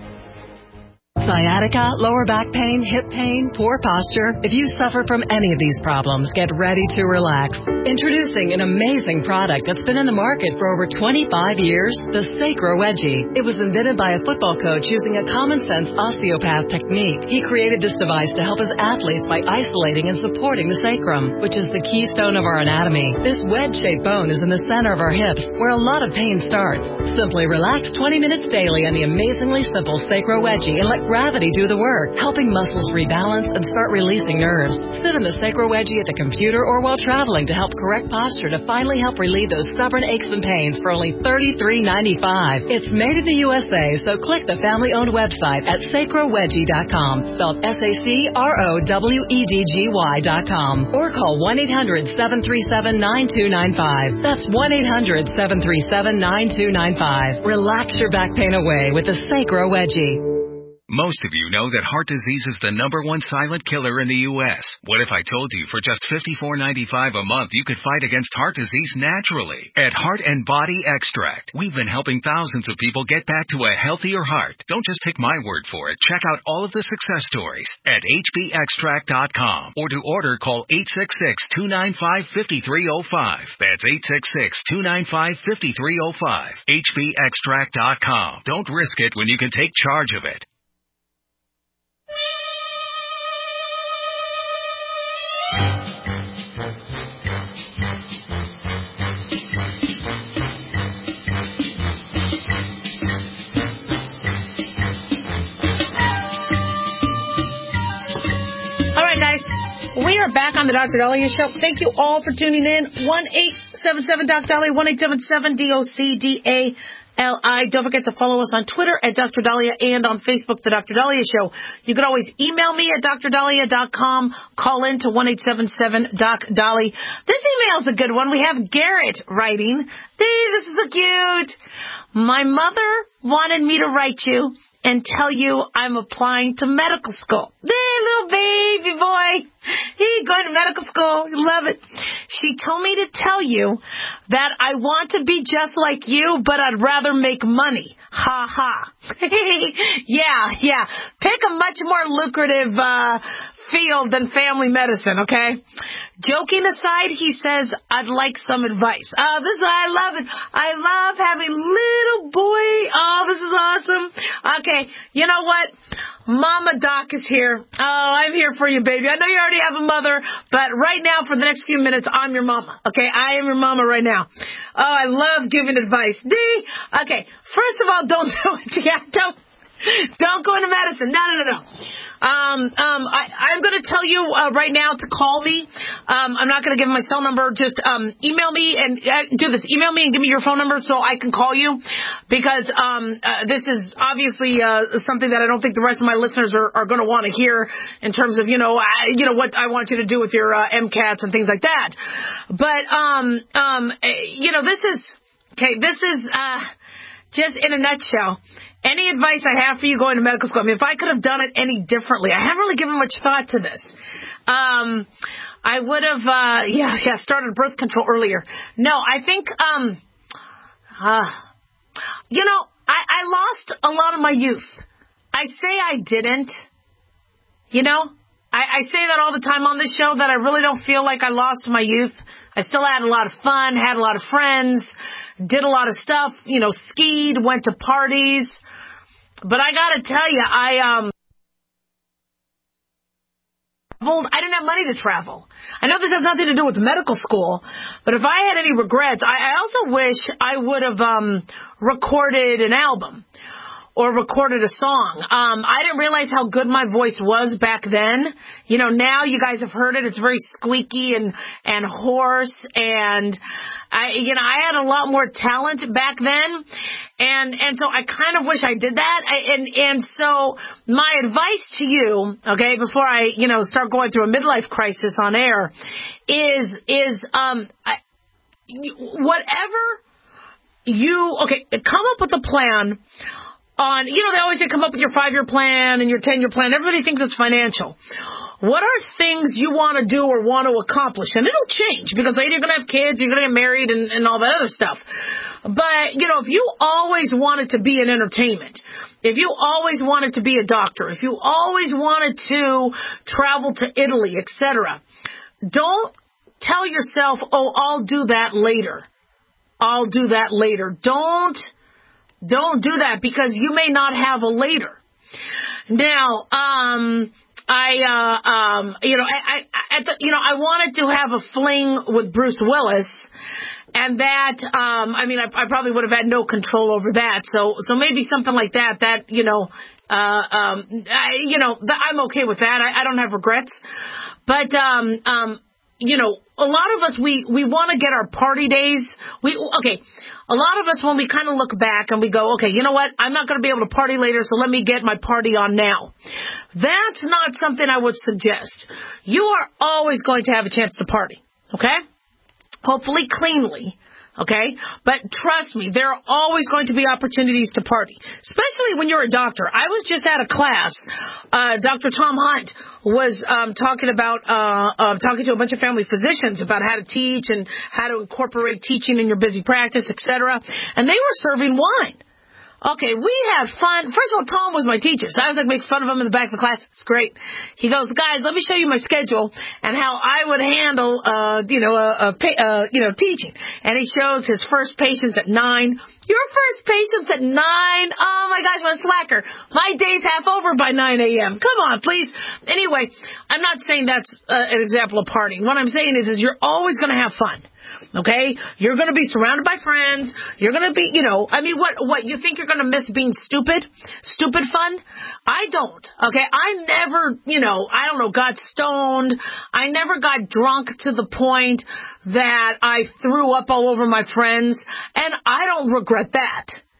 Sciatica, lower back pain, hip pain, poor posture. If you suffer from any of these problems, get ready to relax. Introducing an amazing product that's been in the market for over twenty-five years, the Sacro Wedgie. It was invented by a football coach using a common-sense osteopath technique. He created this device to help his athletes by isolating and supporting the sacrum, which is the keystone of our anatomy. This wedge-shaped bone is in the center of our hips, where a lot of pain starts. Simply relax twenty minutes daily on the amazingly simple Sacro Wedgie and let gravity do the work, helping muscles rebalance and start releasing nerves. Sit in the Sacro Wedgie at the computer or while traveling to help correct posture to finally help relieve those stubborn aches and pains for only thirty-three ninety-five. It's made in the U S A, so click the family-owned website at sacro wedgie dot com, spelled S A C R O W E D G Y dot com, or call one eight hundred seven three seven nine two nine five. That's one eight hundred seven three seven nine two nine five. Relax your back pain away with the Sacro Wedgie. Most of you know that heart disease is the number one silent killer in the U S What if I told you for just fifty-four ninety-five a month you could fight against heart disease naturally? At Heart and Body Extract, we've been helping thousands of people get back to a healthier heart. Don't just take my word for it. Check out all of the success stories at H B extract dot com, or to order, call eight six six two nine five five three zero five. That's eight six six two nine five five three zero five. H B extract dot com. Don't risk it when you can take charge of it. We are back on the Doctor Dahlia Show. Thank you all for tuning in. one eight seven seven Doc Dahlia, one eight seven seven D O C D A L I. Don't forget to follow us on Twitter at Doctor Dahlia and on Facebook, The Doctor Dahlia Show. You can always email me at dr dahlia dot com. Call in to one eight seven seven Doc Dahlia. This email is a good one. We have Garrett writing. Hey, this is so cute. My mother wanted me to write you and tell you I'm applying to medical school. There, little baby boy. He going to medical school. You love it. She told me to tell you that I want to be just like you, but I'd rather make money. Ha ha. yeah, yeah. Pick a much more lucrative uh field than family medicine, okay? Joking aside, he says, I'd like some advice. Oh, this is, I love it. I love having little boy. Oh, this is awesome. Okay, you know what? Mama Doc is here. Oh, I'm here for you, baby. I know you already have a mother, but right now, for the next few minutes, I'm your mama, okay? I am your mama right now. Oh, I love giving advice. D. Okay, first of all, don't do it. Yeah, don't, don't go into medicine. No, no, no, no. Um, um, I, I'm going to tell you uh, right now to call me. Um, I'm not going to give my cell number. Just um, email me and uh, do this. Email me and give me your phone number so I can call you, because um, uh, this is obviously uh, something that I don't think the rest of my listeners are, are going to want to hear in terms of, you know, I, you know what I want you to do with your uh, MCATs and things like that. But um, um, you know, this is okay. This is uh, just in a nutshell. Any advice I have for you going to medical school? I mean, if I could have done it any differently, I haven't really given much thought to this. Um, I would have, uh, yeah, yeah, started birth control earlier. No, I think, um, uh, you know, I, I lost a lot of my youth. I say I didn't, you know, I, I say that all the time on this show, that I really don't feel like I lost my youth. I still had a lot of fun, had a lot of friends, did a lot of stuff, you know, skied, went to parties. But I got to tell you, I um, I didn't have money to travel. I know this has nothing to do with medical school, but if I had any regrets, I, I also wish I would have um, recorded an album or recorded a song. Um, I didn't realize how good my voice was back then. You know, now you guys have heard it. It's very squeaky and, and hoarse. And I, you know, I had a lot more talent back then. And, and so I kind of wish I did that. I, and, and so my advice to you, okay, before I, you know, start going through a midlife crisis on air is, is, um, I, whatever you, okay, come up with a plan on, you know, they always say come up with your five-year plan and your ten-year plan. Everybody thinks it's financial. What are things you want to do or want to accomplish? And it'll change, because later you're going to have kids, you're going to get married and, and all that other stuff. But, you know, if you always wanted to be in entertainment, if you always wanted to be a doctor, if you always wanted to travel to Italy, et cetera, don't tell yourself, oh, I'll do that later. I'll do that later. Don't Don't do that, because you may not have a later. Now, um, I, uh, um, you know, I, I, at the, you know, I wanted to have a fling with Bruce Willis, and that, um, I mean, I, I probably would have had no control over that. So, so maybe something like that. That, you know, uh, um, I, you know, th- I'm okay with that. I, I don't have regrets, but, um, um. You know, a lot of us, we, we want to get our party days. We, okay, a lot of us, when we kind of look back and we go, okay, you know what? I'm not going to be able to party later, so let me get my party on now. That's not something I would suggest. You are always going to have a chance to party, okay? Hopefully cleanly. Okay? But trust me, there are always going to be opportunities to party, especially when you're a doctor. I was just at a class. Uh, Doctor Tom Hunt was um, talking about, uh, uh, talking to a bunch of family physicians about how to teach and how to incorporate teaching in your busy practice, et cetera. And they were serving wine. Okay, we had fun. First of all, Tom was my teacher, so I was like making fun of him in the back of the class. It's great. He goes, guys, let me show you my schedule and how I would handle, uh, you know, a, a, uh, you know, teaching. And he shows his first patients at nine. Your first patients at nine? Oh my gosh, what a slacker. My day's half over by nine a.m. Come on, please. Anyway, I'm not saying that's uh, an example of partying. What I'm saying is, is you're always going to have fun. Okay? You're going to be surrounded by friends. You're going to be, you know, I mean, what, what, you think you're going to miss being stupid? Stupid fun? I don't. Okay? I never, you know, I don't know, got stoned. I never got drunk to the point that I threw up all over my friends. And I don't regret that.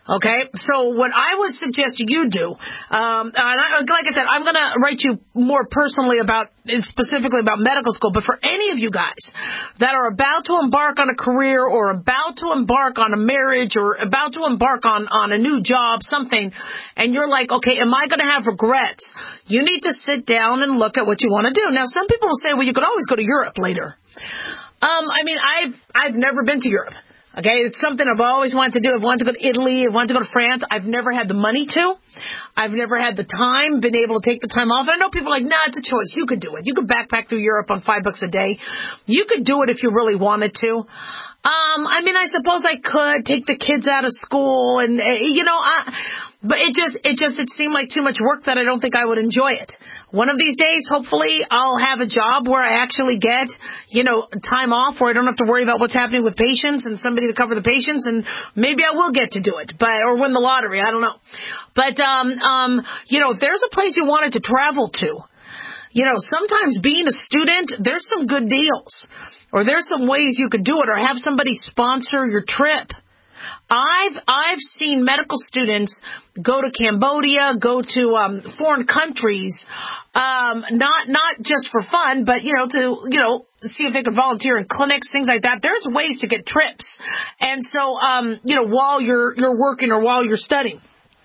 Okay, so what I would suggest you do, um, and I, like I said, I'm going to write you more personally about, specifically about medical school, but for any of you guys that are about to embark on a career or about to embark on a marriage or about to embark on, on a new job, something, and you're like, okay, am I going to have regrets? You need to sit down and look at what you want to do. Now, some people will say, well, you could always go to Europe later. Um, I mean, I've, I've never been to Europe. Okay, it's something I've always wanted to do. I've wanted to go to Italy. I've wanted to go to France. I've never had the money to. I've never had the time, been able to take the time off. And I know people are like, nah, it's a choice. You could do it. You could backpack through Europe on five bucks a day. You could do it if you really wanted to. Um, I mean, I suppose I could take the kids out of school and, uh, you know, I, but it just, it just, it seemed like too much work that I don't think I would enjoy it. One of these days, hopefully, I'll have a job where I actually get, you know, time off where I don't have to worry about what's happening with patients and somebody to cover the patients, and maybe I will get to do it, but, or win the lottery, I don't know. But, um, um, you know, if there's a place you wanted to travel to, you know, sometimes being a student, there's some good deals. Or there's some ways you could do it, or have somebody sponsor your trip. I've I've seen medical students go to Cambodia, go to um, foreign countries, um, not not just for fun, but you know to you know see if they could volunteer in clinics, things like that. There's ways to get trips, and so um, you know while you're you're working or while you're studying.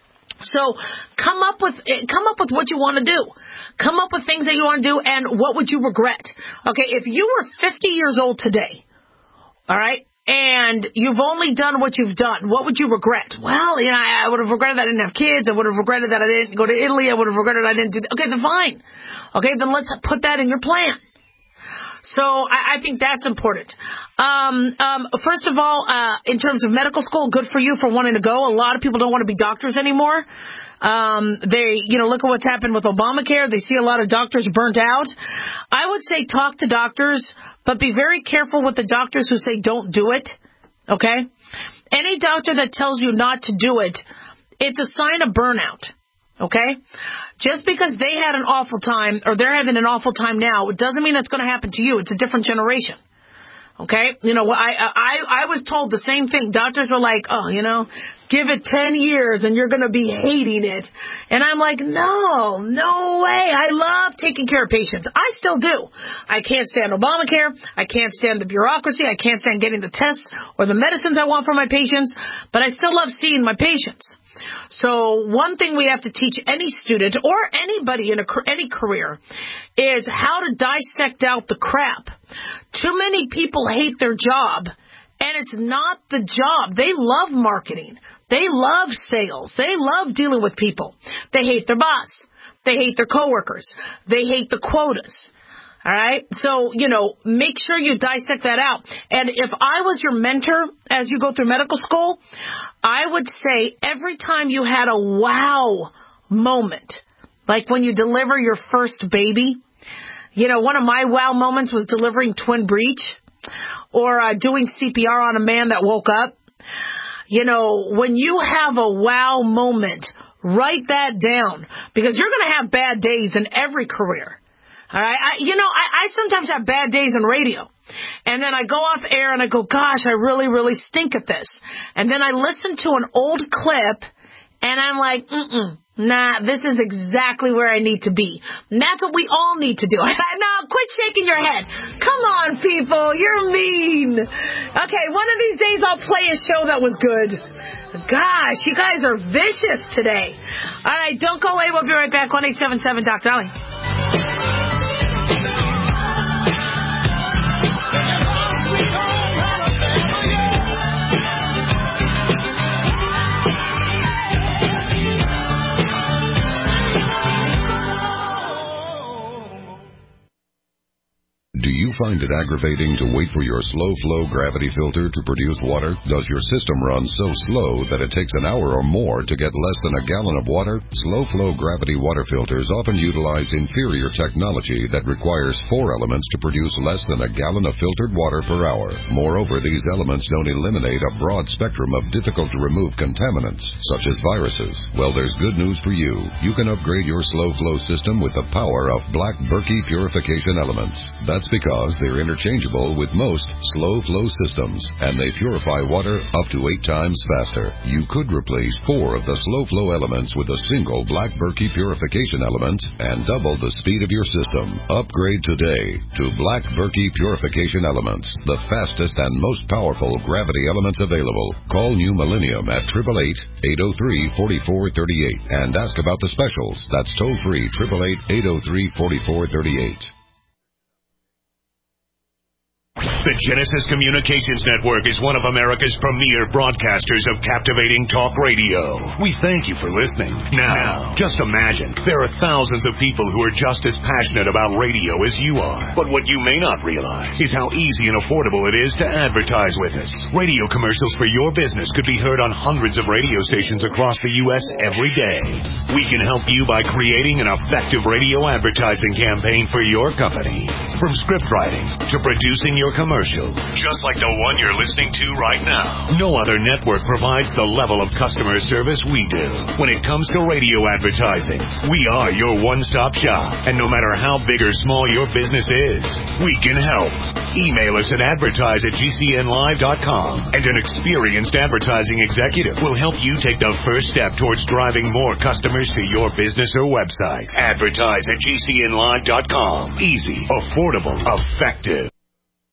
So come up with come up with what you want to do. Come up with things that you want to do, and what would you regret? Okay, if you were fifty years old today, all right, and you've only done what you've done, what would you regret? Well, you know, I would have regretted that I didn't have kids. I would have regretted that I didn't go to Italy. I would have regretted I didn't do that. Okay, then fine. Okay, then let's put that in your plan. So I, I think that's important. Um, um, first of all, uh, in terms of medical school, good for you for wanting to go. A lot of people don't want to be doctors anymore. Um, they, you know, look at what's happened with Obamacare. They see a lot of doctors burnt out. I would say talk to doctors, but be very careful with the doctors who say don't do it. Okay? Any doctor that tells you not to do it, it's a sign of burnout. Okay? Just because they had an awful time, or they're having an awful time now, it doesn't mean it's going to happen to you. It's a different generation. Okay? You know, I, I, I was told the same thing. Doctors were like, oh, you know, give it ten years and you're going to be hating it. And I'm like, no, no way. I love taking care of patients. I still do. I can't stand Obamacare. I can't stand the bureaucracy. I can't stand getting the tests or the medicines I want for my patients. But I still love seeing my patients. So one thing we have to teach any student or anybody in a, any career is how to dissect out the crap. Too many people hate their job, and it's not the job. They love marketing. They love sales. They love dealing with people. They hate their boss. They hate their coworkers. They hate the quotas. All right? So, you know, make sure you dissect that out. And if I was your mentor as you go through medical school, I would say every time you had a wow moment, like when you deliver your first baby, you know, one of my wow moments was delivering twin breech, or uh, doing C P R on a man that woke up. You know, when you have a wow moment, write that down, because you're going to have bad days in every career. All right. I, you know, I, I sometimes have bad days in radio, and then I go off air and I go, gosh, I really, really stink at this. And then I listen to an old clip and I'm like, mm-mm, nah, this is exactly where I need to be. And that's what we all need to do. Now, quit shaking your head. Come on, people. You're mean. Okay, one of these days I'll play a show that was good. Gosh, you guys are vicious today. All right, don't go away. We'll be right back. one eight seven seven Doc Dolly. Do you find it aggravating to wait for your slow-flow gravity filter to produce water? Does your system run so slow that it takes an hour or more to get less than a gallon of water? Slow-flow gravity water filters often utilize inferior technology that requires four elements to produce less than a gallon of filtered water per hour. Moreover, these elements don't eliminate a broad spectrum of difficult-to-remove contaminants, such as viruses. Well, there's good news for you. You can upgrade your slow-flow system with the power of Black Berkey purification elements. That's because they're interchangeable with most slow-flow systems, and they purify water up to eight times faster. You could replace four of the slow-flow elements with a single Black Berkey purification element and double the speed of your system. Upgrade today to Black Berkey purification elements, the fastest and most powerful gravity elements available. Call New Millennium at eight eight eight, eight oh three, four four three eight and ask about the specials. That's toll-free, eight eight eight, eight oh three, four four three eight. The Genesis Communications Network is one of America's premier broadcasters of captivating talk radio. We thank you for listening. Now, just imagine, there are thousands of people who are just as passionate about radio as you are. But what you may not realize is how easy and affordable it is to advertise with us. Radio commercials for your business could be heard on hundreds of radio stations across the U S every day. We can help you by creating an effective radio advertising campaign for your company. From script writing to producing your commercial, just like the one you're listening to right now. No other network provides the level of customer service we do. When it comes to radio advertising, we are your one-stop shop. And no matter how big or small your business is, we can help. Email us at advertise at G C N live dot com, and an experienced advertising executive will help you take the first step towards driving more customers to your business or website. Advertise at G C N live dot com. Easy, affordable, effective.